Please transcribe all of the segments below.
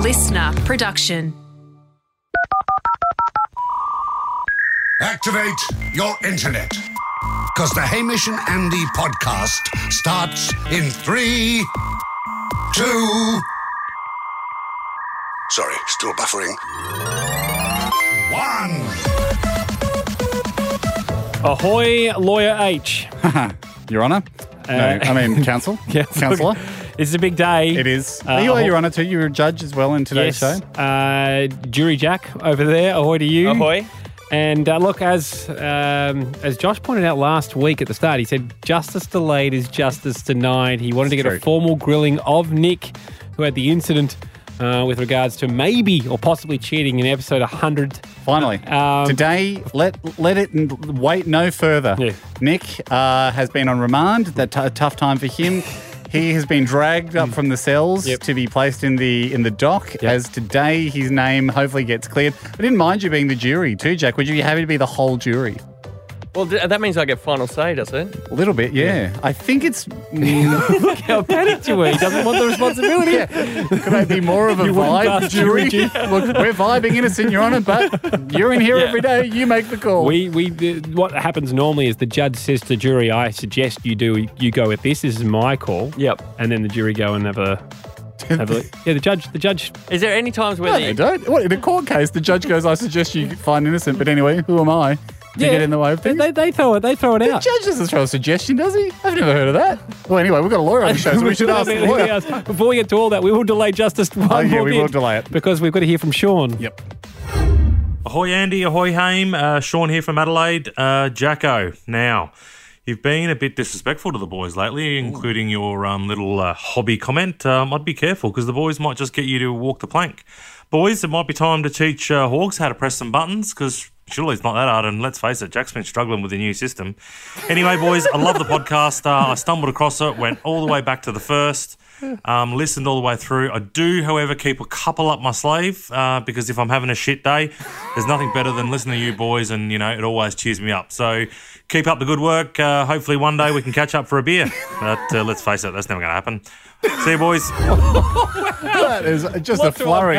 listener production. Activate your internet. Because the Hamish and Andy podcast starts in 3, 2... Sorry, still buffering. 1. Ahoy, Lawyer H. Your Honour? No, I mean Counsel. Counsellor. This is a big day. It is. Are you, Your Honour, too? You're a judge as well in today's show? Jury Jack over there. Ahoy to you. Ahoy. And look, as Josh pointed out last week at the start, he said justice delayed is justice denied. He wanted to get a formal grilling of Nick, who had the incident with regards to maybe or possibly cheating in episode 100. Finally. Today, let it wait no further. Yeah. Nick has been on remand. That's a tough time for him. He has been dragged up from the cells to be placed in the dock. Yep. As today his name hopefully gets cleared. I didn't mind you being the jury too, Jack. Would you be happy to be the whole jury? Well, that means I get final say, does it? A little bit, yeah. I think it's... Look how panicked you were. He doesn't want the responsibility. Could I be more of a vibe jury? Look, we're vibing innocent, Your Honour, but you're in here every day. You make the call. What happens normally is the judge says to the jury, I suggest you go with this. This is my call. Yep. And then the jury go and have a look. Yeah, the judge. Is there any times where they don't? What, in a court case, the judge goes, I suggest you find innocent, but anyway, who am I? To get in the way of things. They throw it out. The judge doesn't throw a suggestion, does he? I've never heard of that. Well, anyway, we've got a lawyer on the show, so we should ask the lawyer. Before we get to all that, we will delay justice one more we bit will delay it. because we've got to hear from Sean. Yep. Ahoy, Andy. Ahoy, Haim. Sean here from Adelaide. Jacko, now, you've been a bit disrespectful to the boys lately, including your little hobby comment. I'd be careful because the boys might just get you to walk the plank. Boys, it might be time to teach Hawks how to press some buttons because surely it's not that hard. And let's face it, Jack's been struggling with the new system. Anyway, boys, I love the podcast. I stumbled across it, went all the way back to the first, listened all the way through. I do, however, keep a couple up my sleeve because if I'm having a shit day, there's nothing better than listening to you boys and, you know, it always cheers me up. So keep up the good work. Hopefully one day we can catch up for a beer. But let's face it, that's never going to happen. See you, boys. That is just a flurry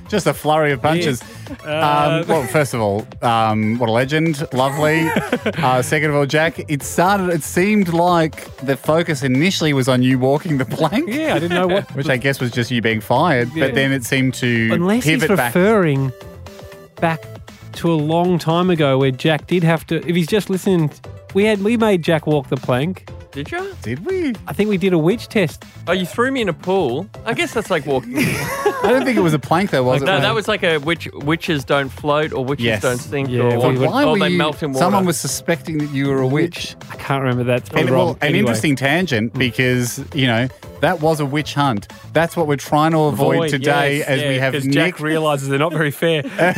of punches. Yes. Well, first of all, what a legend. Lovely. Second of all, Jack, it seemed like the focus initially was on you walking the plank. Yeah, I didn't know what. Which I guess was just you being fired, but then it seemed to Unless pivot he's back. referring back to a long time ago where Jack did have to, if he's just listening, we made Jack walk the plank. Did you? Did we? I think we did a witch test. Oh, you threw me in a pool. I guess that's like walking. I don't think it was a plank though, was it? No, that was like a witches don't float or witches don't sink Yeah, or Why were they you, melt in water. someone was suspecting that you were a witch. I can't remember that. It's probably And, wrong. well, an Anyway. interesting tangent because, you know, that was a witch hunt. That's what we're trying to avoid today as we have Nick. Jack realises they're not very fair.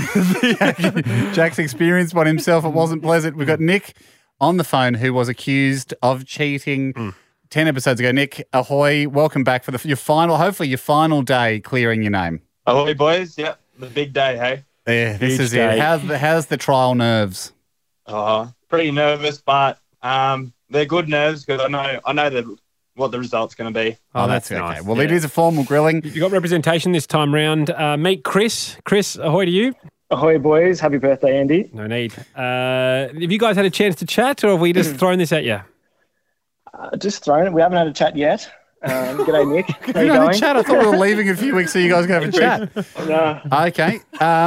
Jack's experienced one himself. It wasn't pleasant. We've got Nick on the phone who was accused of cheating 10 episodes ago. Nick, ahoy. Welcome back for your final day clearing your name. Ahoy, boys. Yep, the big day, hey? Yeah, this Huge is day. it. How's the trial nerves? Pretty nervous, but they're good nerves because I know what the result's going to be. Oh, that's okay. nice. Well, it is a formal grilling. You got representation this time round. Meet Chris. Chris, ahoy to you. Ahoy, boys. Happy birthday, Andy. No need. Have you guys had a chance to chat or have we just thrown this at you? Just throwing it. We haven't had a chat yet. G'day, Nick. How you You had a going? chat. I thought we were leaving in a few weeks so you guys can have a chat. No. Okay.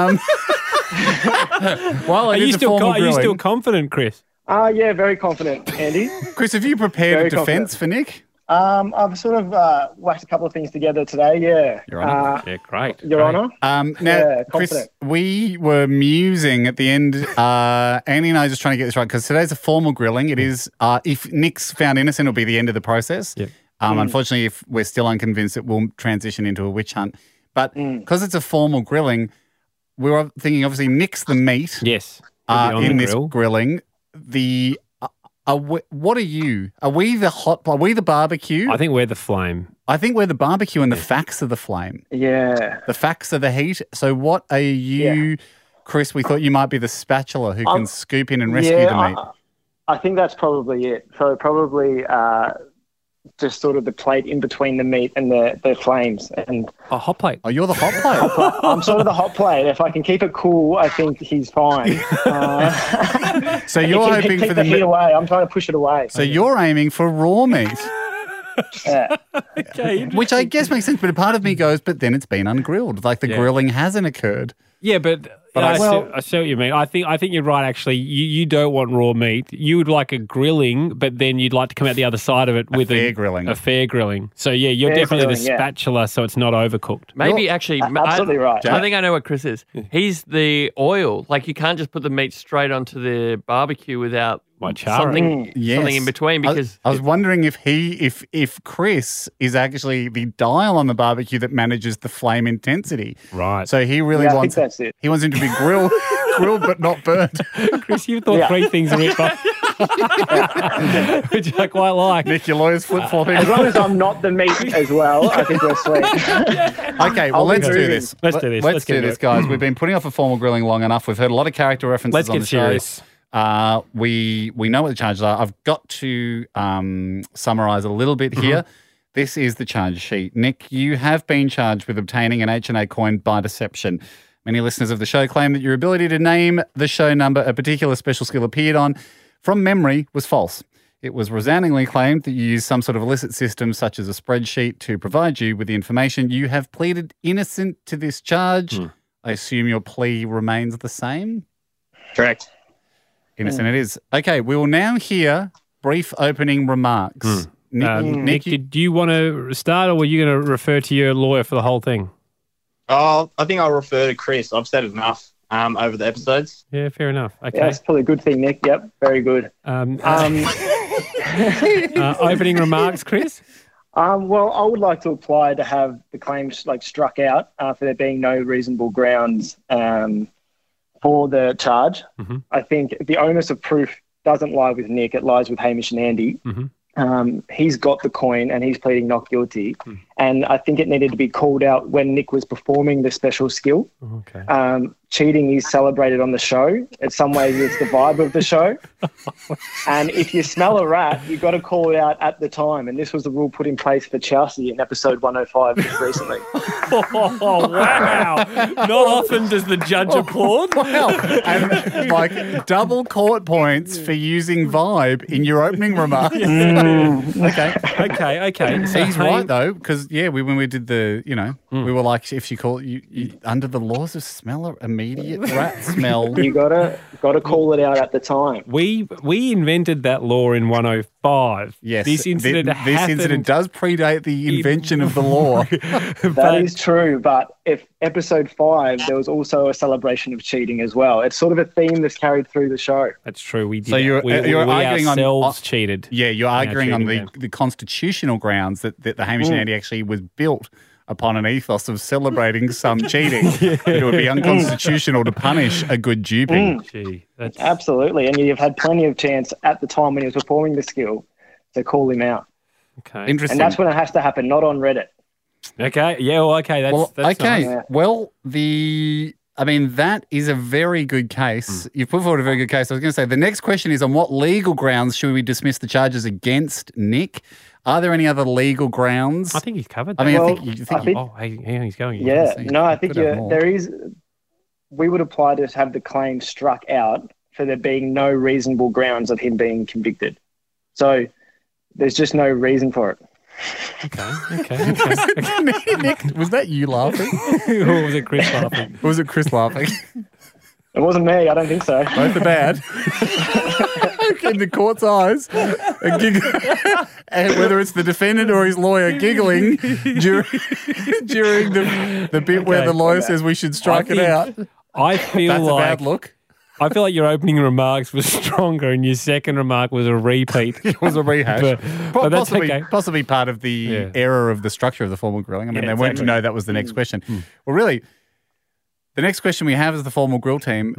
Well, Are it you is a still formal are you still grilling. confident, Chris? Yeah, very confident, Andy. Chris, have you prepared Very a defence confident. for Nick? I've sort of whacked a couple of things together today, yeah. Your Honour. Yeah, great. Your Honour. Now, Yeah, Chris, confident. we were musing at the end. Andy and I are just trying to get this right because today's a formal grilling. It is, if Nick's found innocent, it'll be the end of the process. Yep. Unfortunately, if we're still unconvinced, it will transition into a witch hunt. But because it's a formal grilling, we were thinking obviously Nick's the meat Yes. He'll be on in the this grill. grilling. What are you? Are we the barbecue? I think we're the flame. I think we're the barbecue and the facts are the flame. Yeah. The facts are the heat. So what are you, Chris? We thought you might be the spatula who can scoop in and rescue the meat. I think that's probably it. So probably just sort of the plate in between the meat and the flames. And A hot plate. Oh, you're the hot plate. I'm sort of the hot plate. If I can keep it cool, I think he's fine. So you're hoping keep for the the heat away. I'm trying to push it away. So you're aiming for raw meat, Yeah. Okay. which I guess makes sense. But a part of me goes, but then it's been ungrilled. Like the grilling hasn't occurred. Yeah, but I see what you mean. I think you're right. Actually, you don't want raw meat. You would like a grilling, but then you'd like to come out the other side of it with fair grilling. A fair grilling. So yeah, you're Fair definitely grilling, the spatula, so it's not overcooked. Maybe actually, absolutely right. I think I know what Chris is. He's the oil. Like you can't just put the meat straight onto the barbecue without something in between. Because I was wondering if Chris is actually the dial on the barbecue that manages the flame intensity. Right. So he really Yeah, I wants think that's it. He wants him to be grilled but not burnt. Chris, you thought three things are it, which I quite like. Nick, your lawyer's flip-flopping. As long as I'm not the meat as well, I think we're sweet. Okay, well, let's do this. Let's do this. Let's Let's get do into this, it. guys. We've been putting off a formal grilling long enough. We've heard a lot of character references Let's on get the show. serious. We know what the charges are. I've got to summarise a little bit here. This is the charge sheet. Nick, you have been charged with obtaining an H&A coin by deception. Many listeners of the show claim that your ability to name the show number a particular special skill appeared on from memory was false. It was resoundingly claimed that you used some sort of illicit system, such as a spreadsheet, to provide you with the information. You have pleaded innocent to this charge. I assume your plea remains the same? Correct. Innocent it is. Okay, we will now hear brief opening remarks. Nick, do you want to start, or were you going to refer to your lawyer for the whole thing? Oh, I think I'll refer to Chris. I've said enough over the episodes. Yeah, fair enough. Okay. Yeah, that's probably a good thing, Nick. Yep, very good. Opening remarks, Chris? Well, I would like to apply to have the claims struck out for there being no reasonable grounds for the charge. I think the onus of proof doesn't lie with Nick; it lies with Hamish and Andy. He's got the coin and he's pleading not guilty. And I think it needed to be called out when Nick was performing the special skill. Okay. Cheating is celebrated on the show. In some ways, it's the vibe of the show. And if you smell a rat, you've got to call it out at the time. And this was the rule put in place for Chelsea in episode 105 just recently. Oh, wow. Not often does the judge applaud. Wow. And double court points for using vibe in your opening remarks. Okay. So He's right, though, because, when we did the, we were like, if you call you under the laws of smell, immediate rat smell. You gotta call it out at the time. We invented that law in 105. Yes. This incident does predate the invention of the law. That is true, but if episode 5, there was also a celebration of cheating as well. It's sort of a theme that's carried through the show. That's true. We did. So you're arguing ourselves cheated. Yeah, you're arguing on cheating the constitutional grounds that the Hamish and Andy actually was built upon an ethos of celebrating some cheating. It would be unconstitutional to punish a good duping. Gee, Absolutely, and you've had plenty of chance at the time when he was performing the skill to call him out. Okay. Interesting. And that's when it has to happen, not on Reddit. Okay. Yeah. Well. Okay. That's okay. nice. Well, that is a very good case. You've put forward a very good case. I was going to say the next question is on what legal grounds should we dismiss the charges against Nick? Are there any other legal grounds? I think he's covered. I mean, Well, I think oh, hey, he's going. Yeah, see. no, I think Could have more. there is. We would apply to have the claim struck out for there being no reasonable grounds of him being convicted. So there's just no reason for it. Okay. Nick, was that you laughing? Or was it Chris laughing? Or was it Chris laughing? It wasn't me. I don't think so. Both are bad. In the court's eyes, and whether it's the defendant or his lawyer giggling during the bit where the lawyer says we should strike it out. I feel That's like a bad look. I feel like your opening remarks was stronger, and your second remark was a repeat. It was a rehash. But that's possibly, okay. possibly part of the error of the structure of the formal grilling. I mean, Yeah, they weren't to exactly. know that was the next question. Well, really, the next question we have is the formal grill team,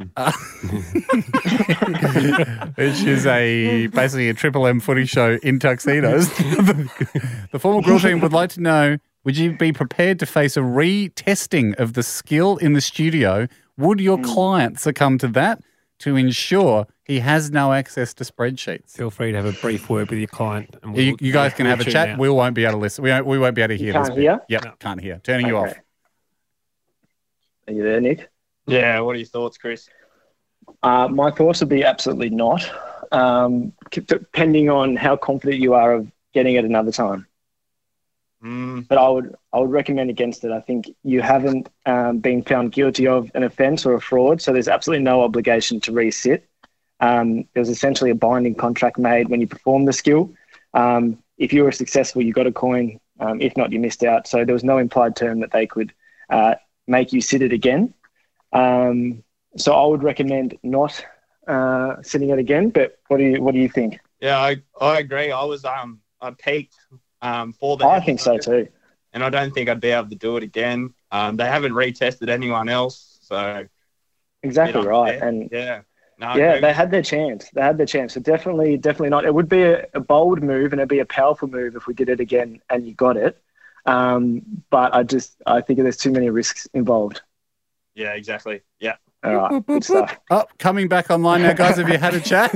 which is basically a Triple M footy show in tuxedos. The formal grill team would like to know, would you be prepared to face a retesting of the skill in the studio? Would your client succumb to that to ensure He has no access to spreadsheets. Feel free to have a brief word with your client. And You guys can have a chat. Out. We won't be able to listen. We won't be able to hear this. Can't hear? Yep, No. can't hear. Turning you off. Are you there, Nick? Yeah, what are your thoughts, Chris? My thoughts would be absolutely not, depending on how confident you are of getting it another time. But I would recommend against it. I think you haven't been found guilty of an offence or a fraud, so there's absolutely no obligation to resit. There was essentially a binding contract made when you performed the skill. If you were successful, you got a coin. If not, you missed out. So there was no implied term that they could make you sit it again. So I would recommend not sitting it again. But what do you think? Yeah, I agree. I peaked for the. I think so too. And I don't think I'd be able to do it again. They haven't retested anyone else, so exactly right. And they had their chance. So definitely not. It would be a bold move and it'd be a powerful move if we did it again and you got it. But I think there's too many risks involved. Yeah, exactly. Yeah. All right, good stuff. Oh, coming back online now, guys. Have you had a chat?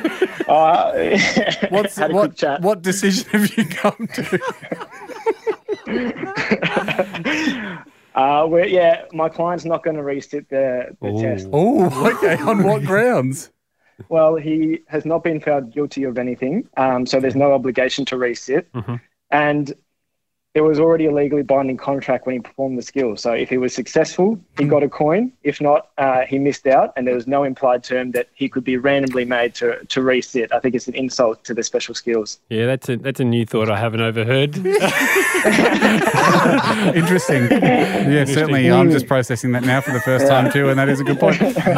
What decision have you come to? My client's not going to resit the test. Oh, okay. On what grounds? Well, he has not been found guilty of anything, so there's no obligation to resit. Mm-hmm. And there was already a legally binding contract when he performed the skill. So if he was successful, he got a coin. If not, he missed out, and there was no implied term that he could be randomly made to resit. I think it's an insult to the special skills. Yeah, that's a new thought I haven't overheard. Interesting. Yeah, certainly. I'm just processing that now for the first time too, and that is a good point.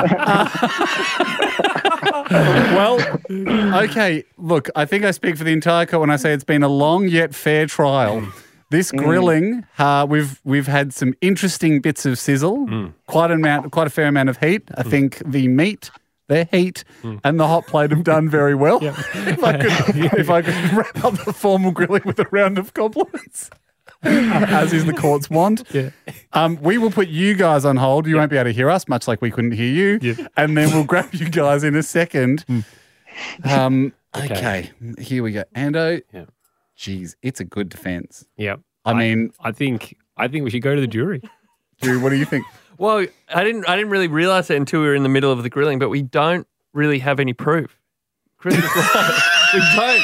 Well, okay. Look, I think I speak for the entire court when I say it's been a long yet fair trial. This grilling, we've had some interesting bits of sizzle, quite a fair amount of heat. I think the meat, the heat, and the hot plate have done very well. Yep. if I could wrap up the formal grilling with a round of compliments, as is the court's wont. Yeah. We will put you guys on hold. You won't be able to hear us, much like we couldn't hear you. Yep. And then we'll grab you guys in a second. Okay, here we go. Ando. Yeah. Geez, it's a good defence. Yeah. I mean, I think we should go to the jury. Drew, what do you think? Well, I didn't really realise that until we were in the middle of the grilling, but we don't really have any proof. Chris is right. We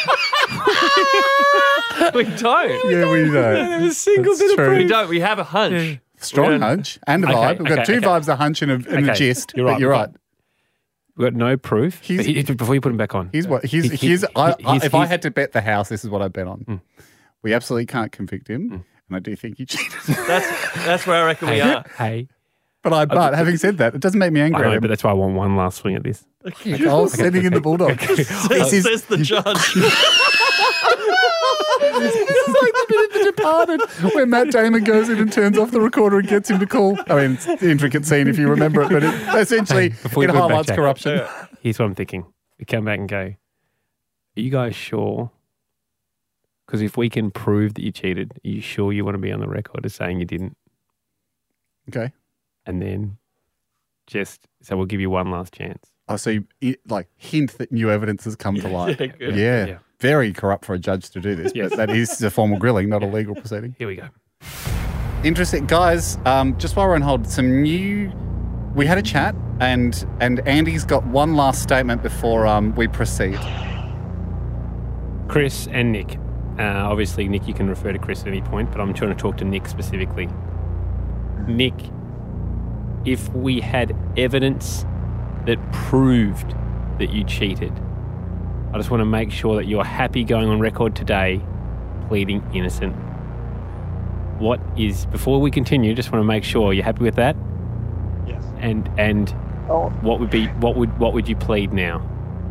don't. We don't. Yeah, we don't. There's a single bit of proof. We don't. We have a hunch. Yeah. Strong hunch and a vibe. We've got two vibes, a hunch and a gist. You're right. We've got no proof. Before you put him back on. If I had to bet the house, this is what I'd bet on. We absolutely can't convict him, and I do think he cheated. That's where I reckon we are. Hey. But having said that, it doesn't make me angry. I know, but that's why I want one last swing at this. Sending in the Bulldog. Says the judge. This is like the bit of The Departed where Matt Damon goes in and turns off the recorder and gets him to call. I mean, it's the intricate scene if you remember it, but essentially it highlights corruption. Here's what I'm thinking. We come back and go, are you guys sure? Because if we can prove that you cheated, are you sure you want to be on the record as saying you didn't? Okay. And then so we'll give you one last chance. Oh, so you hint that new evidence has come to light. Yeah. Very corrupt for a judge to do this, but that is a formal grilling, not a legal proceeding. Here we go. Interesting. Guys, just while we're on hold, we had a chat and Andy's got one last statement before we proceed. Chris and Nick. Obviously, Nick, you can refer to Chris at any point, but I'm trying to talk to Nick specifically. Nick, if we had evidence that proved that you cheated, I just want to make sure that you're happy going on record today pleading innocent. Before we continue, just want to make sure you're happy with that? Yes. And what would you plead now?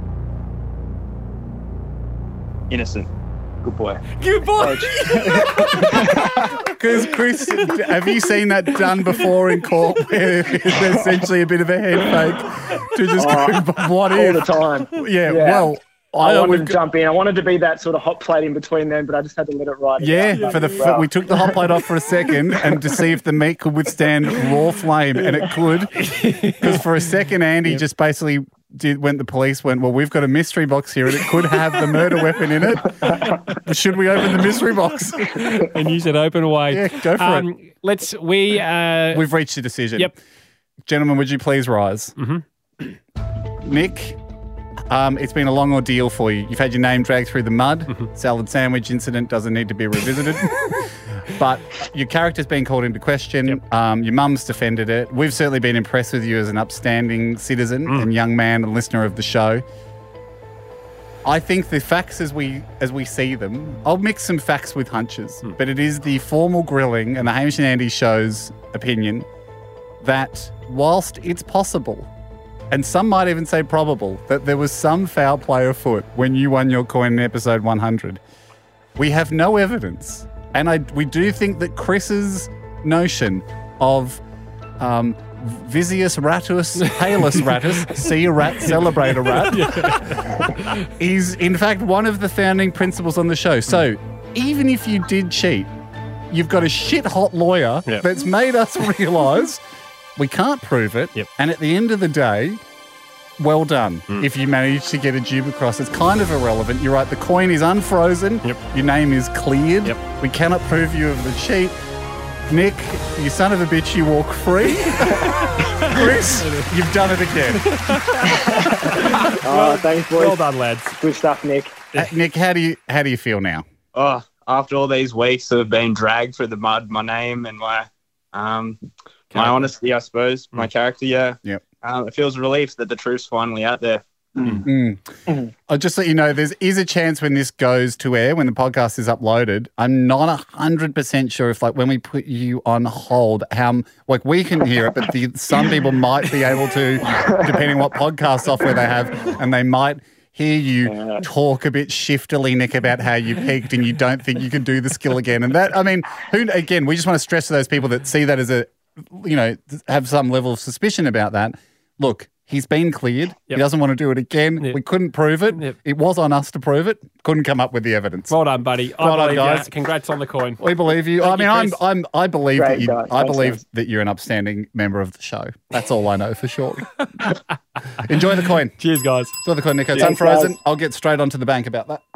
Innocent. Good boy. Good boy. Because Chris, have you seen that done before in court where there's essentially a bit of a head fake to just go, what if? All the time. Yeah. Well, I wanted to jump in. I wanted to be that sort of hot plate in between them, but I just had to let it ride. We took the hot plate off for a second and to see if the meat could withstand raw flame, and it could. Because for a second, Andy just basically when the police went, well, we've got a mystery box here and it could have the murder weapon in it. Should we open the mystery box? And you said open away. Yeah, go for it. We've reached a decision. Yep. Gentlemen, would you please rise? Mm-hmm. Nick, it's been a long ordeal for you. You've had your name dragged through the mud. Mm-hmm. Salad sandwich incident doesn't need to be revisited. But your character's been called into question. Yep. Your mum's defended it. We've certainly been impressed with you as an upstanding citizen and young man and listener of the show. I think the facts as we see them, I'll mix some facts with hunches, but it is the formal grilling and the Hamish and Andy show's opinion that whilst it's possible, and some might even say probable, that there was some foul play afoot when you won your coin in episode 100, we have no evidence. And we do think that Chris's notion of Visius ratus, Palus ratus, see a rat, celebrate a rat, is in fact one of the founding principles on the show. So even if you did cheat, you've got a shit-hot lawyer that's made us realise we can't prove it. Yep. And at the end of the day, well done. If you manage to get a dube across, it's kind of irrelevant. You're right, the coin is unfrozen. Yep. Your name is cleared. Yep. We cannot prove you of the cheat. Nick, you son of a bitch, you walk free. Chris, you've done it again. Thanks, boys. Well done, lads. Good stuff, Nick. Nick, how do you feel now? Oh, after all these weeks of being dragged through the mud, my name and my honesty, I suppose, my character, Yep. It feels a relief that the truth's finally out there. I'll just let you know, there is a chance when this goes to air, when the podcast is uploaded, I'm not 100% sure if, like, when we put you on hold, we can hear it, but some people might be able to, depending on what podcast software they have, and they might hear you talk a bit shiftily, Nick, about how you peaked and you don't think you can do the skill again. And that, I mean, again, we just want to stress to those people that see that as have some level of suspicion about that. Look, he's been cleared. He doesn't want to do it again. We couldn't prove it. It was on us to prove it. Couldn't come up with the evidence. Well done, buddy. Well done, guys. Congrats on the coin. We believe you. Thank you, I believe Great, that guys. Thanks, that you're an upstanding member of the show. That's all I know for sure. Enjoy the coin. Cheers, guys. Enjoy the coin, Nico. It's Thanks, unfrozen. guys. I'll get straight onto the bank about that.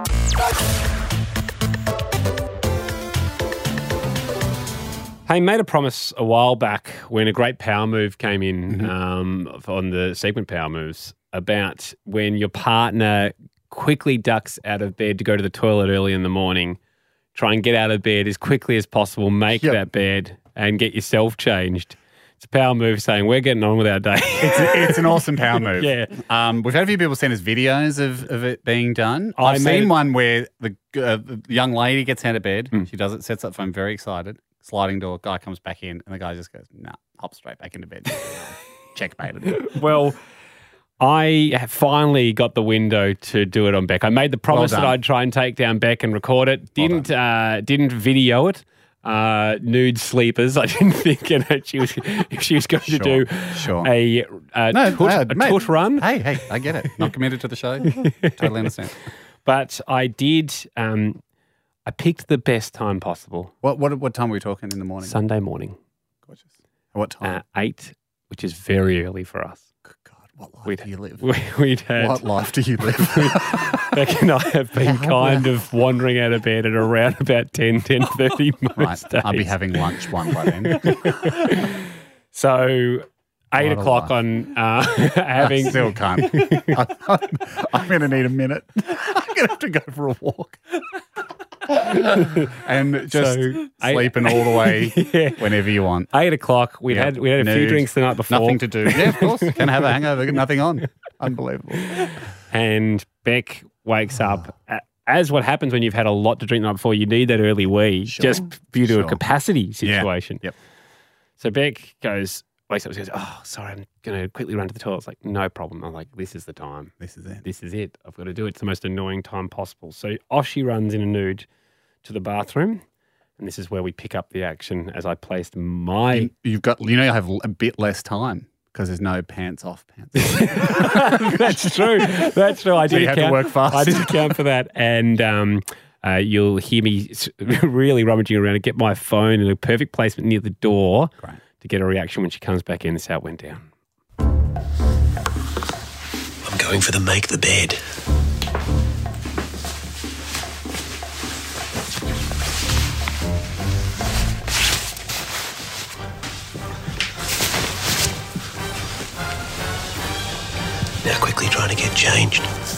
Hey, made a promise a while back when a great power move came in on the segment Power Moves about when your partner quickly ducks out of bed to go to the toilet early in the morning, try and get out of bed as quickly as possible, make that bed and get yourself changed. It's a power move saying we're getting on with our day. It's an awesome power move. Yeah. We've had a few people send us videos of it being done. I've seen one where the young lady gets out of bed. She does it, sets up phone, very excited. Sliding door, guy comes back in, and the guy just goes, nah, hop straight back into bed. Checkmated. Well, I have finally got the window to do it on Beck. I made the promise that I'd try and take down Beck and record it. Didn't video it. Nude sleepers. I didn't think if she was going to do a toot run. Hey, I get it. Not committed to the show. Totally understand. But I did. I picked the best time possible. What time were we talking in the morning? Sunday morning. Gorgeous. At what time? 8, which is very early for us. Good God, what life do you live? What life do you live? Beck and I have been kind of wandering out of bed at around about 10:30 most days. I'll be having lunch one by then. So 8 o'clock on having... I still can't. I'm going to need a minute. I'm going to have to go for a walk. And just sleeping all the way whenever you want. 8 o'clock. We had a few drinks the night before. Nothing to do. Yeah, of course. Can have a hangover. Nothing on. Unbelievable. And Beck wakes up. As what happens when you've had a lot to drink the night before, you need that early wee just due to a capacity situation. Yep. So Beck wakes up and goes, oh, sorry, I'm going to quickly run to the toilet. It's like, no problem. I'm like, this is the time. This is it. This is it. I've got to do it. It's the most annoying time possible. So off she runs in a nude to the bathroom. And this is where we pick up the action as I placed my... You have a bit less time because there's no pants off pants. That's true. That's true. I did you have to work fast. I did account for that. And you'll hear me really rummaging around and get my phone in a perfect placement near the door to get a reaction when she comes back in. This is how it went down. going for the make the bed. Now quickly trying to get changed.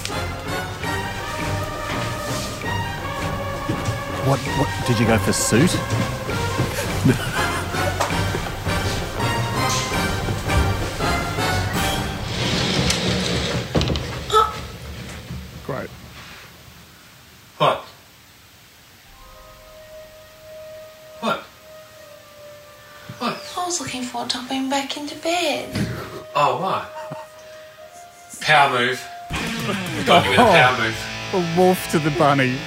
What did you go for suit? Great. What? What? What? I was looking forward to being back into bed. Oh, what? Power move. Got to be the power move. A wolf to the bunny.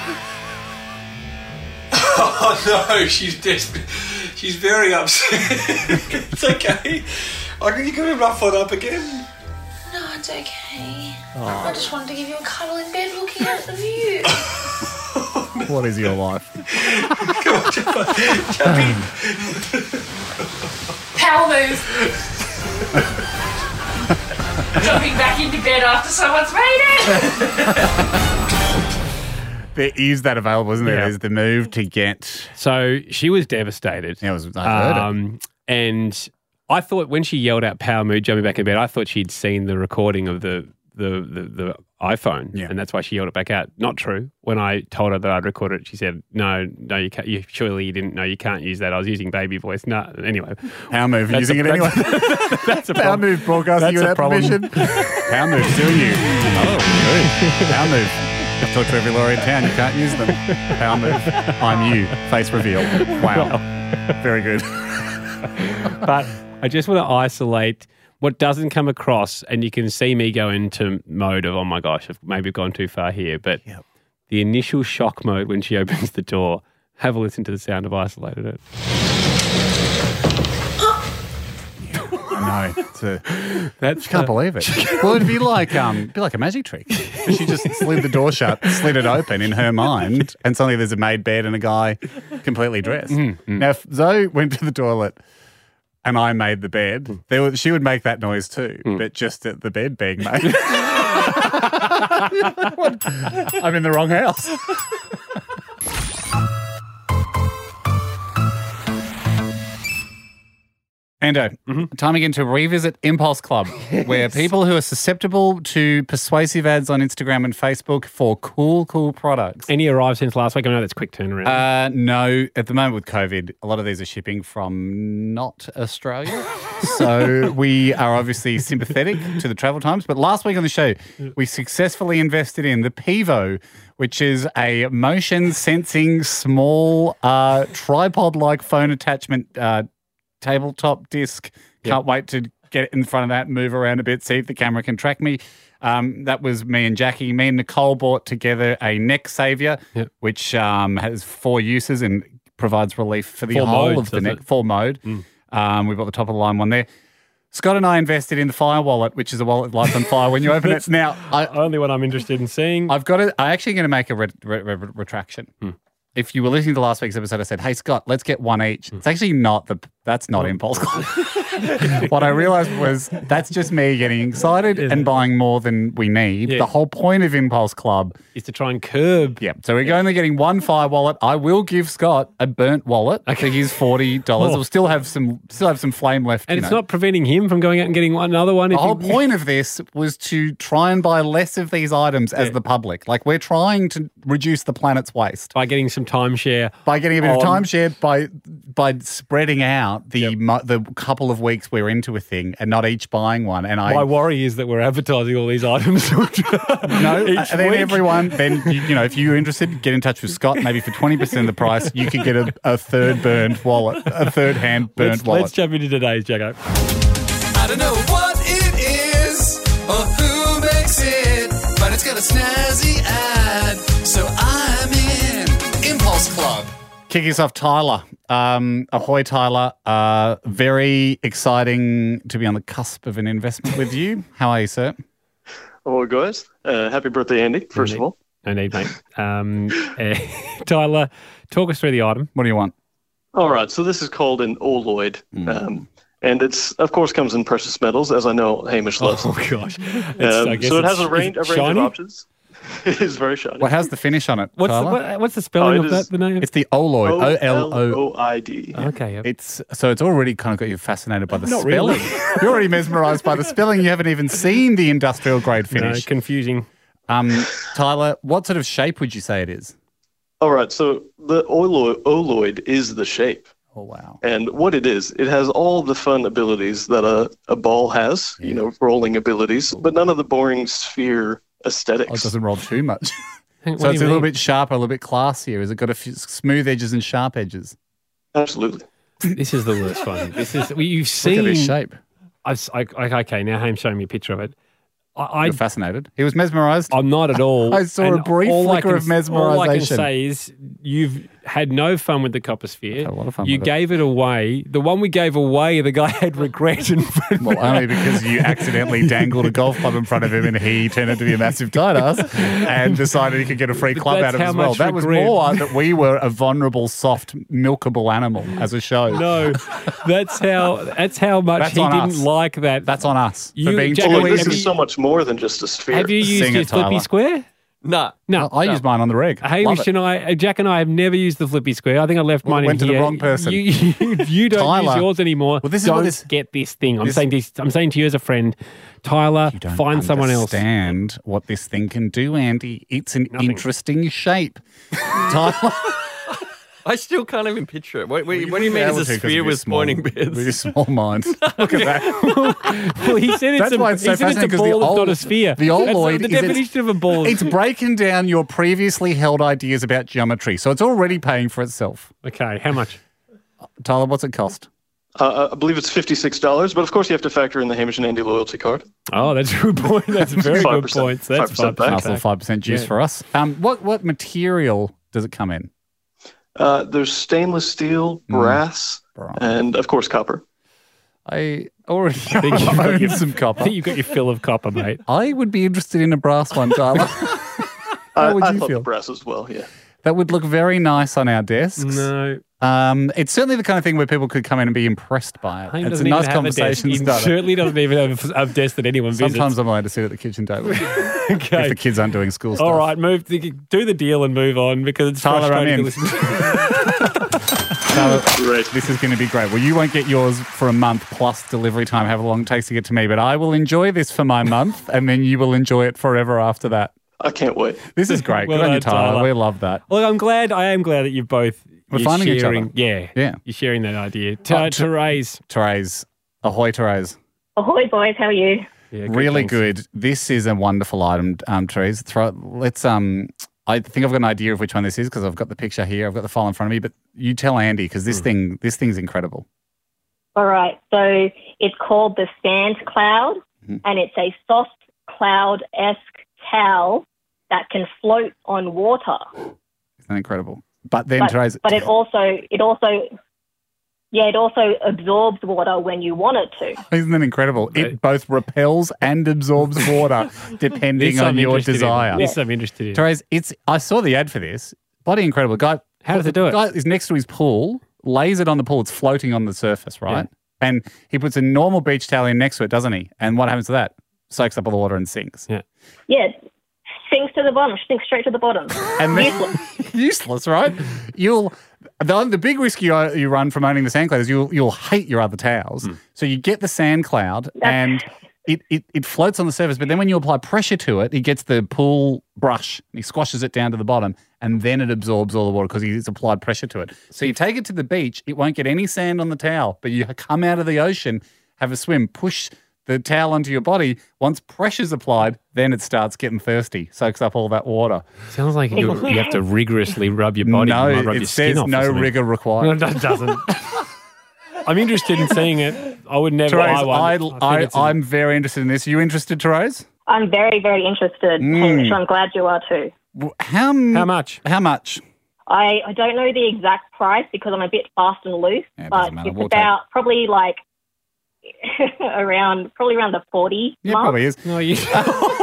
Oh no, she's desperate. She's very upset. It's okay. You're going to rough one up again? No, it's okay. I just wanted to give you a cuddle in bed looking out at the view. What is your life? Come on, jump in. Power move. Jumping back into bed after someone's made it. There is that available, isn't there? Yeah. There's the move to get. So she was devastated. Yeah, I heard it. And I thought when she yelled out power move, jumping back in bed, I thought she'd seen the recording of the iPhone. Yeah. And that's why she yelled it back out. Not true. When I told her that I'd recorded it, she said, no, you can't. Surely you didn't know you can't use that. I was using baby voice. No, anyway. Power move, using it anyway. That's a Power problem. move, broadcasting you without permission. Power move, suing you. Oh, good. Power move. I've talked to every lawyer in town. You can't use them. Power move. I'm you. Face reveal. Wow. Very good. But I just want to isolate what doesn't come across, and you can see me go into mode of, oh my gosh, I've maybe gone too far here. But the initial shock mode when she opens the door, have a listen to the sound of isolated it. I know. I can't believe it. Well, it'd be like a magic trick. She just slid the door shut, slid it open in her mind, and suddenly there's a made bed and a guy completely dressed. Now, if Zoe went to the toilet and I made the bed, she would make that noise too, but just at the bed being made. I'm in the wrong house. Ando, time again to revisit Impulse Club, where people who are susceptible to persuasive ads on Instagram and Facebook for cool products. Any arrived since last week? I know that's quick turnaround. No, at the moment with COVID, a lot of these are shipping from not Australia. So we are obviously sympathetic to the travel times. But last week on the show, we successfully invested in the Pivo, which is a motion sensing small tripod-like phone attachment tabletop disc. Can't wait to get in front of that, move around a bit, see if the camera can track me. That was me and Jackie. Me and Nicole bought together a neck savior, which has 4 uses and provides relief for the whole of the neck. 4 mode. We bought the top of the line one there. Scott and I invested in the Fire Wallet, which is a wallet that lights on fire when you open it. Now, only what I'm interested in seeing. I'm actually going to make a retraction. If you were listening to last week's episode, I said, hey, Scott, let's get one each. It's actually that's not Impulse Club. What I realized was that's just me getting excited and buying more than we need. The whole point of Impulse Club is to try and curb. Yeah. So we're only getting one Fire Wallet. I will give Scott a burnt wallet. I think he's $40. We'll still have some flame left. And it's not preventing him from going out and getting another one. The whole point of this was to try and buy less of these items as the public. Like, we're trying to reduce the planet's waste. By getting some timeshare. By getting a bit of timeshare, by spreading out the couple of weeks we're into a thing and not each buying one. And my worry is that we're advertising all these items. Everyone, if you're interested, get in touch with Scott. Maybe for 20% of the price, you can get a third burned wallet, a third hand burnt wallet. Let's jump into today's, Jacko. I don't know what it is or who makes it, but it's got a snazzy ad, so I'm in Impulse Club. Kicking us off, Tyler. Ahoy, Tyler. Very exciting to be on the cusp of an investment with you. How are you, sir? Hello, guys. Happy birthday, Andy, first of all. No need, mate. Tyler, talk us through the item. What do you want? All right. So this is called an Oloid. And it's, of course, comes in precious metals, as I know Hamish loves. Oh, gosh. So it has a range of options. It is very shiny. Well, how's the finish on it, Tyler? What's the spelling of that? The name? It's the Oloid. O-L-O-I-D. Okay. Yep. It's already kind of got you fascinated by the Not spelling. really. You're already mesmerised by the spelling. You haven't even seen the industrial grade finish. No, confusing. Tyler, what sort of shape would you say it is? All right, so the Oloid is the shape. Oh, wow. And what it is, it has all the fun abilities that a ball has, rolling abilities, but none of the boring sphere aesthetics. Oh, it doesn't roll too much. So it's a little bit sharper, a little bit classier. Has it got a few smooth edges and sharp edges? Absolutely. This is the worst one. You've seen... Look at this shape. Okay, now Haim's showing me a picture of it. You're fascinated. He was mesmerised. I'm not at all. I saw a brief flicker of mesmerisation. All I can say is you've had no fun with the copper sphere. Had a lot of fun you with gave it away. The one we gave away, the guy had regret. Well, only because you accidentally dangled a golf club in front of him and he turned out to be a massive tight ass and decided he could get a free club out of it as well. That was more that we were a vulnerable, soft, milkable animal as a show. No, that's how much he didn't like that. That's on us. This is so much more than just a sphere. Have you used your Flippy Square? No. I use mine on the reg. Hamish and Jack and I have never used the Flippy Square. I think I left mine in here. Went to the wrong person. You don't Tyler. use yours anymore. Well, don't get this thing. I'm saying to you as a friend, Tyler, find someone else. Understand what this thing can do, Andy. It's an interesting shape. Tyler. I still can't even picture it. What do you mean it's a sphere with pointing bits? With your small mind. Look at that. Well, he said it's a ball that's not a sphere. The Oloid That's the definition of a ball. It's breaking down your previously held ideas about geometry. So it's already paying for itself. Okay, how much? Tyler, what's it cost? I believe it's $56, but of course you have to factor in the Hamish and Andy loyalty card. Oh, that's a good point. That's a very good point. That's 5% back. Nice little 5% juice for us. What material does it come in? There's stainless steel, brass, and of course copper. I already own some copper. I think you've got your fill of copper, mate. I would be interested in a brass one, Tyler. How would you feel? Brass as well, yeah. That would look very nice on our desks. No. It's certainly the kind of thing where people could come in and be impressed by it. It's a nice conversation starter. He certainly doesn't even have a desk that anyone visits. Sometimes I'm allowed to sit at the kitchen table. Okay. If the kids aren't doing school stuff. All right, do the deal and move on because it's Tyler, frustrating I'm in. to listen to. Tyler, this is going to be great. Well, you won't get yours for a month plus delivery time, however long it takes to get to me, but I will enjoy this for my month and then you will enjoy it forever after that. I can't wait. This is great. Good on you, Tyler. We love that. Well, I am glad that you've both... We're finding each other. Yeah. You're sharing that idea. Therese. Therese. Ahoy, Therese. Ahoy, boys. How are you? Yeah, really good. This is a wonderful item, Therese. Let's... I think I've got an idea of which one this is because I've got the picture here. I've got the file in front of me, but you tell Andy because this thing's incredible. All right. So it's called the Sand Cloud, and it's a soft cloud-esque towel that can float on water. Isn't that incredible? But then, Therese... But it also absorbs water when you want it to. Isn't that incredible? It both repels and absorbs water depending on your desire. This I'm interested in. Therese, I saw the ad for this. Bloody incredible. Guy, how does it do it? The guy is next to his pool, lays it on the pool. It's floating on the surface, right? Yeah. And he puts a normal beach towel in next to it, doesn't he? And what happens to that? Soaks up all the water and sinks. Yeah. Yeah. Sinks to the bottom, sinks straight to the bottom. And useless, right? The big risk you run from owning the sand cloud is you'll hate your other towels. So you get the sand cloud and it floats on the surface, but then when you apply pressure to it, he gets the pool brush, he squashes it down to the bottom, and then it absorbs all the water because he's applied pressure to it. So you take it to the beach, it won't get any sand on the towel, but you come out of the ocean, have a swim, push the towel onto your body. Once pressure's applied, then it starts getting thirsty, soaks up all that water. Sounds like you have to rigorously rub your body. No, rub it your skin says off no rigor required. No, it doesn't. I'm interested in seeing it. I would never buy one. I'm very interested in this. Are you interested, Therese? I'm very, very interested. Hamish, I'm glad you are too. How much? How much? I don't know the exact price because I'm a bit fast and loose, but it's about probably around the 40 mark. Yeah, probably is. No, you...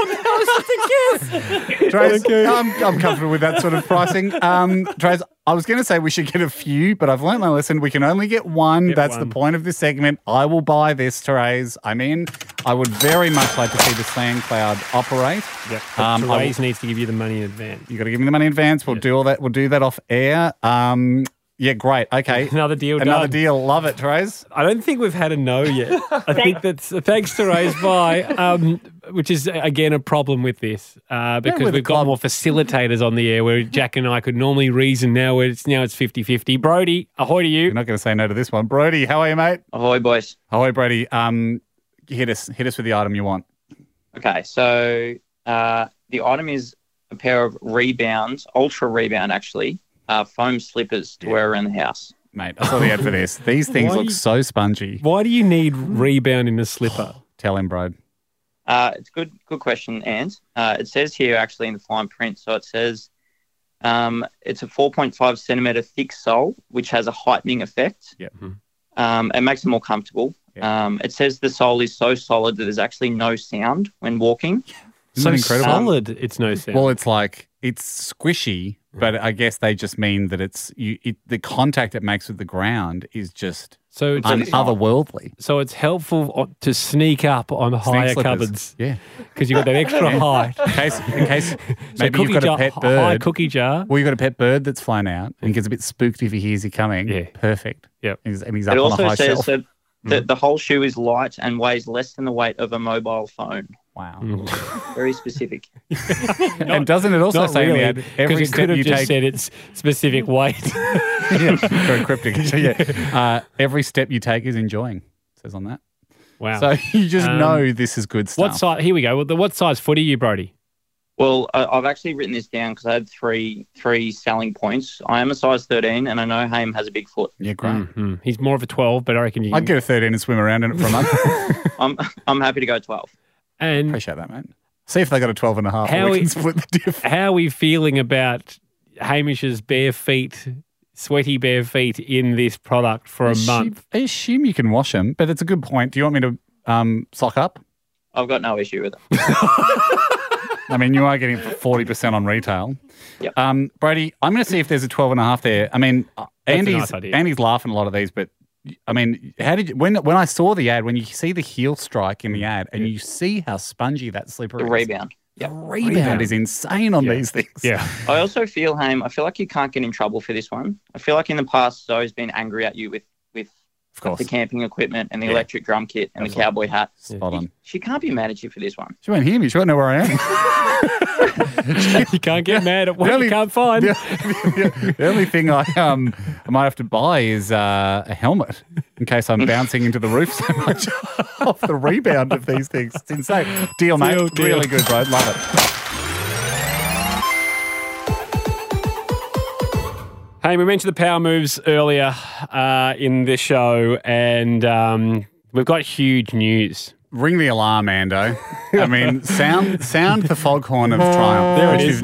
Trace, I'm comfortable with that sort of pricing. Trace, I was going to say we should get a few, but I've learned my lesson. We can only get one. That's the point of this segment. I will buy this, Therese. I'm in. I would very much like to see the Sand Cloud operate. Yep. Therese needs to give you the money in advance. You got to give me the money in advance. We'll do all that. We'll do that off air. Yeah, great. Okay. Another deal Another done. deal. Love it, Therese. I don't think we've had a no yet. I think that's thanks to Ray's Buy, which is, again, a problem with this because we've got more facilitators on the air where Jack and I could normally reason. Now it's 50-50. Brody, ahoy to you. You're not going to say no to this one. Brody, how are you, mate? Ahoy, boys. Ahoy, Brody. Hit us with the item you want. Okay, so the item is a pair of Rebounds, Ultra Rebound, actually, foam slippers to wear around the house. Mate, I saw the ad for this. These things look so spongy. Why do you need Rebound in a slipper? Tell him, Brode. It's good question, Ant. It says here actually in the fine print, so it says it's a 4.5 centimetre thick sole, which has a heightening effect. Yep. It makes it more comfortable. Yep. It says the sole is so solid that there's actually no sound when walking. Isn't that incredible? Solid, it's no sound. Well, it's squishy, but I guess they just mean that the contact it makes with the ground is just otherworldly. So it's helpful to sneak up on higher cupboards. Yeah. Because you've got that extra height. In case maybe you've got a pet bird. High cookie jar. Well, you've got a pet bird that's flown out and he gets a bit spooked if he hears you coming. Yeah. Perfect. Yep. And he's up on a high shelf. It also says that the whole shoe is light and weighs less than the weight of a mobile phone. Wow. Very specific. And doesn't it also say in the ad, every step you take... said it's specific weight. Yeah, very cryptic. Every step you take is enjoying, it says on that. Wow. So you just know this is good stuff. What size? Here we go. What size foot are you, Brody? Well, I've actually written this down because I had three selling points. I am a size 13 and I know Haim has a big foot. Yeah, great. Mm-hmm. He's more of a 12, but I reckon you I'd get a 13 and swim around in it for a month. I'm happy to go 12. And appreciate that, mate. See if they got a 12 and a half. We can split the diff. How are we feeling about Hamish's sweaty bare feet in this product for a month? I assume you can wash them, but it's a good point. Do you want me to sock up? I've got no issue with it. I mean, you are getting 40% on retail. Yep. Brody, I'm going to see if there's a 12 and a half there. I mean, Andy's laughing a lot of these, but I mean, how did you, when I saw the ad, when you see the heel strike in the ad and you see how spongy that slipper is. The rebound. Yep. The rebound is insane on these things. Yeah. I also feel, Haim, I feel like you can't get in trouble for this one. I feel like in the past, Zoe's been angry at you with of course, the camping equipment and the electric drum kit and the cowboy hat. Spot on. She can't be mad at you for this one. She won't hear me. She won't know where I am. You can't get mad at what you can't find. The only thing I might have to buy is a helmet in case I'm bouncing into the roof so much off the rebound of these things. It's insane. Deal, mate. Deal. Really good, bro. Love it. Hey, we mentioned the power moves earlier in the show, and we've got huge news. Ring the alarm, Ando. I mean, sound the foghorn of triumph, which you've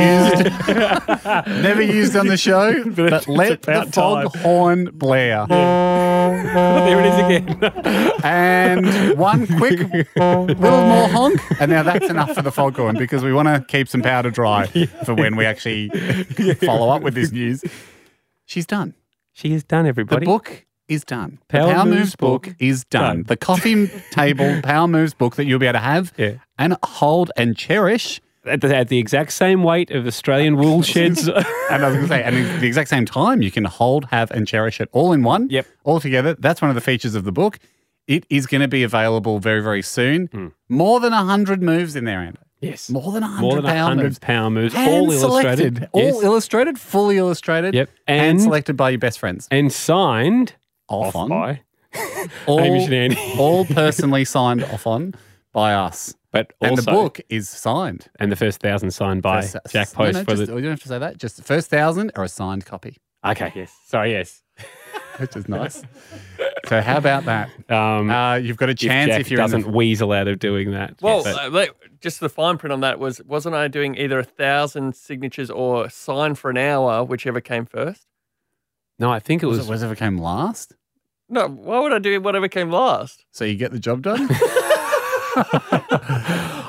never used on the show, but let the foghorn blare. There it is again. And one quick little more honk, and now that's enough for the foghorn because we want to keep some powder dry for when we actually follow up with this news. She's done. She is done, everybody. The book is done. The Power Moves book is done. The coffee table Power Moves book that you'll be able to have and hold and cherish. At the exact same weight of Australian wool sheds. And I was going to say, and at the exact same time, you can hold, have, and cherish it all in one. Yep. All together. That's one of the features of the book. It is going to be available very, very soon. More than 100 moves in there, Andy. Yes. More than 100 power moves. All illustrated. All illustrated, fully illustrated. Yep. And selected by your best friends. And signed off by Hamish and Andy. All personally signed off on by us. But also, and the book is signed. And the first 1,000 signed by Jack Post. You don't have to say that. Just the first 1,000 are a signed copy. Okay, yes. Sorry, yes. Which is nice. So how about that? You've got a chance if you're doesn't weasel out of doing that. Well, just the fine print on that wasn't I doing either 1,000 signatures or sign for an hour, whichever came first? No, I think it was whatever came last. No, why would I do whatever came last? So you get the job done.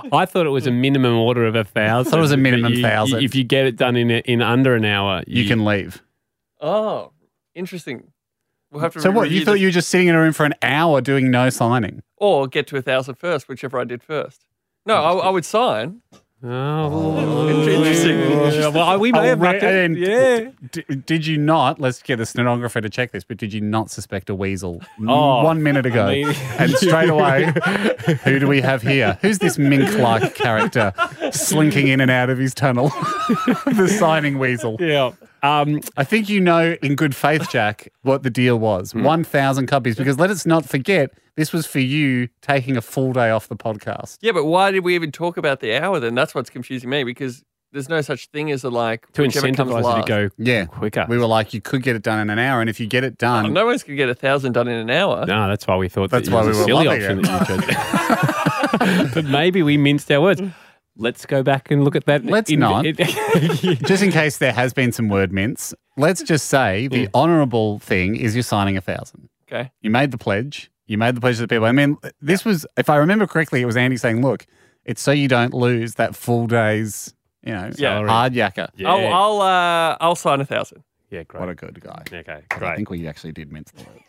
I thought it was a minimum order of 1,000. I thought it was a minimum 1,000. If you get it done in under an hour, you can leave. Oh, interesting. We'll have to So what? You thought you were just sitting in a room for an hour doing no signing? Or get to 1,000 first, whichever I did first. No, I would sign. Oh, interesting. Well, we may have wrecked it. Yeah. Did you not? Let's get the stenographer to check this. But did you not suspect a weasel 1 minute ago? And straight away, who do we have here? Who's this mink-like character slinking in and out of his tunnel? The signing weasel. Yeah. I think you know in good faith, Jack, what the deal was. 1,000 copies. Because let us not forget, this was for you taking a full day off the podcast. Yeah, but why did we even talk about the hour then? That's what's confusing me because there's no such thing as to incentivize it to go quicker. We were like, you could get it done in an hour, and if you get it done... no one's going to get 1,000 done in an hour. No, that's why we thought that's why we were silly option that you chose. But maybe we minced our words. Let's go back and look at that. Let's not. Just in case there has been some word mints, let's just say the honourable thing is you're signing 1,000. Okay. You made the pledge. You made the pledge to the people. I mean, this was, if I remember correctly, it was Andy saying, look, it's so you don't lose that full day's, hard yakka. Yeah. I'll sign 1,000. Yeah, great. What a good guy. Okay, great. I think we actually did mince the words.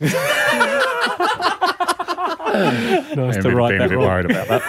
Nice to write that a bit worried about that.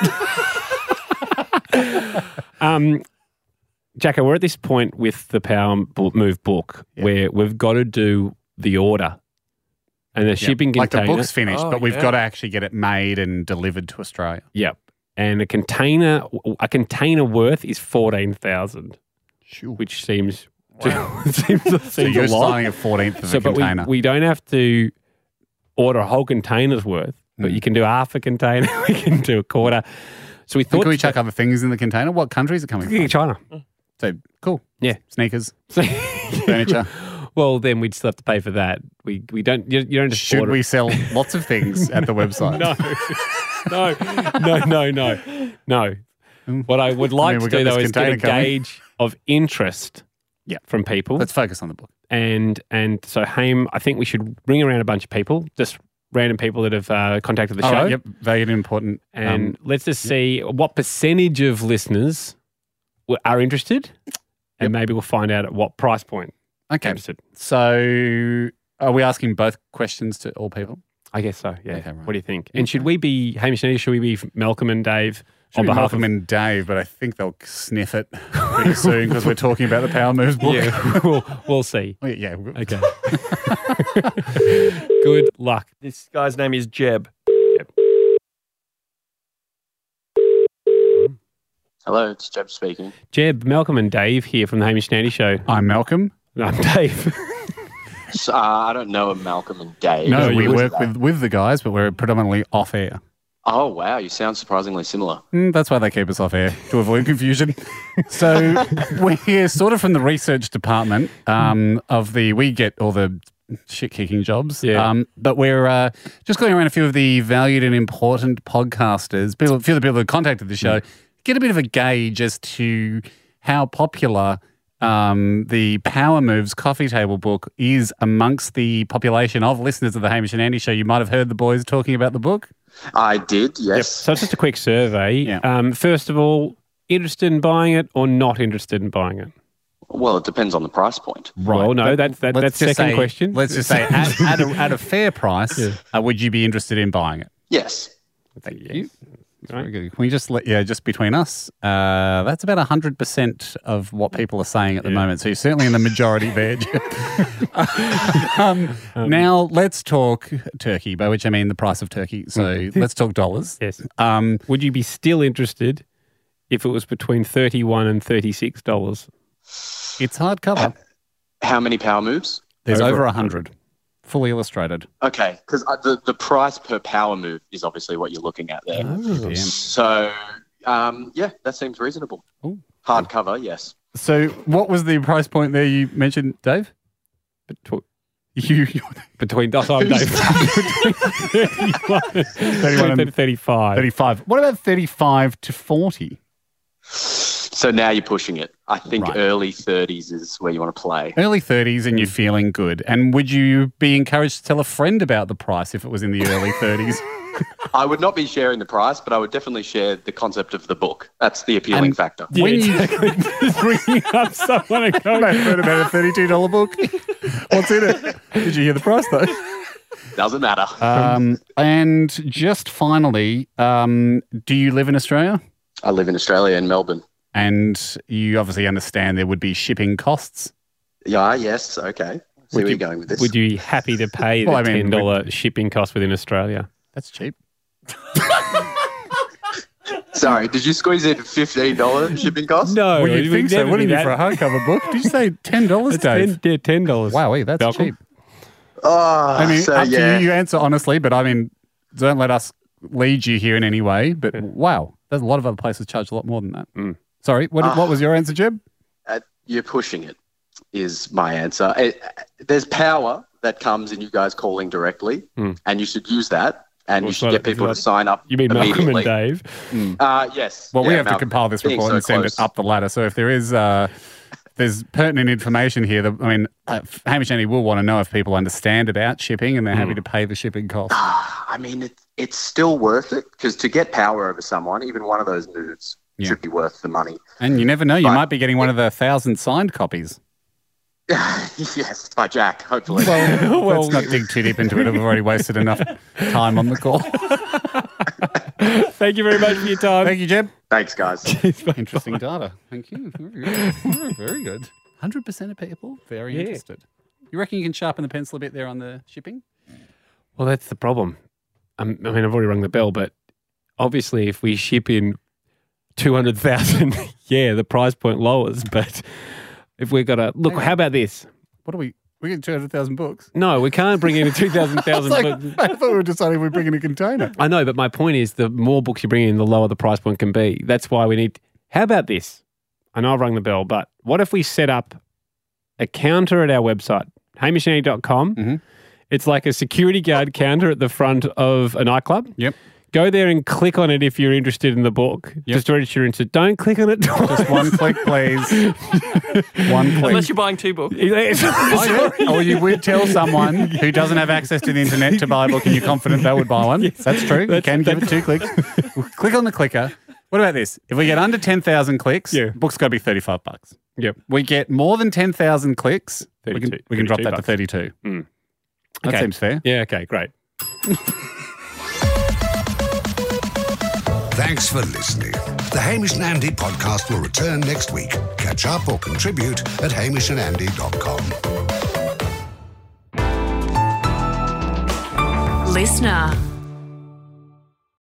Jacko, we're at this point with the Power Move book where we've got to do the order. And the shipping container. Like the book's finished, but we've got to actually get it made and delivered to Australia. Yep. And a container worth is 14,000, which seems seems so you're a lot. signing a 14th of a container. We don't have to order a whole container's worth, but you can do half a container. We can do a quarter. So we thought, can we chuck other things in the container? What country is it coming from? China. So cool. Yeah, sneakers, furniture. Well, then we'd still have to pay for that. We don't. You don't just. Should we sell lots of things at the website? No. What I would like to do though is get a gauge of interest. From people. Let's focus on the book. And so Haim, I think we should ring around a bunch of people, just random people that have contacted the show. Right, yep, valued and important. And let's just see what percentage of listeners are interested, and maybe we'll find out at what price point. Okay. So are we asking both questions to all people? I guess so, yeah. Okay, right. What do you think? And should we be, Hamish and Eddie, should we be Malcolm and Dave on behalf of... Malcolm and Dave, but I think they'll sniff it pretty soon because we're talking about the Power Moves book. Yeah, we'll see. Yeah. Okay. Good luck. This guy's name is Jeb. Hello, it's Jeb speaking. Jeb, Malcolm and Dave here from the Hamish and Andy Show. I'm Malcolm. I'm Dave. So, I don't know Malcolm and Dave. No, we work with the guys, but we're predominantly off air. Oh, wow. You sound surprisingly similar. That's why they keep us off air, to avoid confusion. So we're sort of from the research department of the... We get all the shit-kicking jobs. Yeah. But we're just going around a few of the valued and important podcasters, a few of the people that contacted the show, get a bit of a gauge as to how popular... the Power Moves coffee table book is amongst the population of listeners of the Hamish and Andy Show. You might have heard the boys talking about the book. I did, yes. Yep. So it's just a quick survey. First of all, interested in buying it or not interested in buying it? Well, it depends on the price point. Right. Well, no, that's second question. Let's just say at a fair price, would you be interested in buying it? Yes. Thank you. Very good. Can we just just between us, that's about 100% of what people are saying at the moment. So you're certainly in the majority there. Now let's talk turkey, by which I mean the price of turkey. So let's talk dollars. Yes. Would you be still interested if it was between $31 and $36? It's hardcover. How many Power Moves? There's over 100. Fully illustrated. Okay, because the price per Power Move is obviously what you're looking at there. Oh, so, that seems reasonable. Ooh. Hardcover, yes. So what was the price point there you mentioned, Dave? Between I'm Dave. 31 and 35. 35. What about 35 to 40? So now you're pushing it. I think Right. early 30s is where you want to play. Early 30s and you're feeling good. And would you be encouraged to tell a friend about the price if it was in the early 30s? I would not be sharing the price, but I would definitely share the concept of the book. That's the appealing factor. When you Bringing up someone and going, I've heard about a $32 book. What's in it? Did you hear the price though? Doesn't matter. And just finally, do you live in Australia? I live in Australia, in Melbourne. And you obviously understand there would be shipping costs. Yeah, yes, okay. See where you're going with this. Would you be happy to pay the $10 shipping cost within Australia? That's cheap. Sorry, did you squeeze in $15 shipping cost? No, Well, you'd think so, wouldn't you, for a hardcover book? Did you say $10, Dave? $10. Wow, that's Malcolm? cheap. Oh, I mean, so up yeah. to you answer honestly, but I mean, don't let us lead you here in any way. But wow, there's a lot of other places charge a lot more than that. Sorry, what was your answer, Jeb? You're pushing it, is my answer. There's power that comes in you guys calling directly, and you should use that. And you should get people to sign up. You mean Malcolm and immediately. Dave? Yes. Well, we Yeah, have to Malcolm. compile this Being report so and send close. it up the ladder. So if there is, there's pertinent information here that, I mean, Hamish and Andy will want to know if people understand about shipping and they're happy to pay the shipping cost. I mean, it's still worth it because to get power over someone, even one of those moves should be worth the money. And you never know, you might be getting one of the 1,000 signed copies. Yes, by Jack, hopefully. Well, let's not dig too deep into it. We've already wasted enough time on the call. Thank you very much for your time. Thank you, Jeb. Thanks, guys. Interesting data. Thank you. Very good. Very good. 100% of people very interested. You reckon you can sharpen the pencil a bit there on the shipping? Well, that's the problem. I mean, I've already rung the bell, but obviously if we ship in 200,000, the price point lowers. But if we've got to... Look, how about this? What are we get 200,000 books? No, we can't bring in a 2,000 books. I thought we were deciding we bring in a container. I know, but my point is the more books you bring in, the lower the price point can be. That's why we need... How about this? I know I've rung the bell, but what if we set up a counter at our website, hamishandy.com. It's like a security guard counter at the front of a nightclub. Yep. Go there and click on it if you're interested in the book. Just to register into. Don't click on it twice. Just one click, please. One click. Unless you're buying two books. Or you would tell someone who doesn't have access to the internet to buy a book and you're confident they would buy one. Yes. That's true. You can give it 2 clicks. Click on the clicker. What about this? If we get under 10,000 clicks, book's got to be $35. Yep. We get more than 10,000 clicks, we can drop that to 32. That seems fair. Yeah, okay, great. Thanks for listening. The Hamish and Andy podcast will return next week. Catch up or contribute at hamishandandy.com. Listener.